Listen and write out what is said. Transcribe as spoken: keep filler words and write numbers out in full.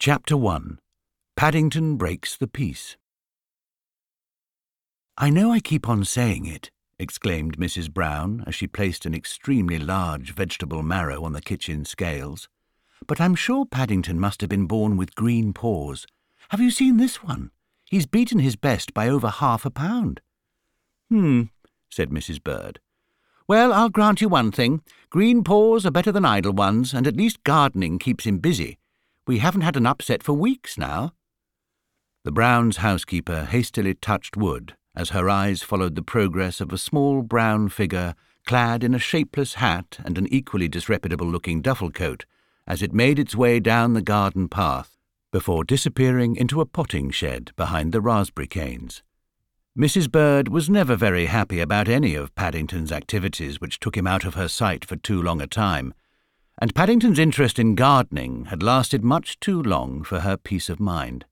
Chapter one. Paddington Breaks the Peace. "I know I keep on saying it," exclaimed Missus Brown as she placed an extremely large vegetable marrow on the kitchen scales, "but I'm sure Paddington must have been born with green paws. Have you seen this one? He's beaten his best by over half a pound." "Hmm," said Missus Bird. "Well, I'll grant you one thing. Green paws are better than idle ones, and at least gardening keeps him busy. We haven't had an upset for weeks now." The Browns' housekeeper hastily touched wood as her eyes followed the progress of a small brown figure clad in a shapeless hat and an equally disreputable-looking duffel coat as it made its way down the garden path before disappearing into a potting shed behind the raspberry canes. Missus Bird was never very happy about any of Paddington's activities which took him out of her sight for too long a time, and Paddington's interest in gardening had lasted much too long for her peace of mind.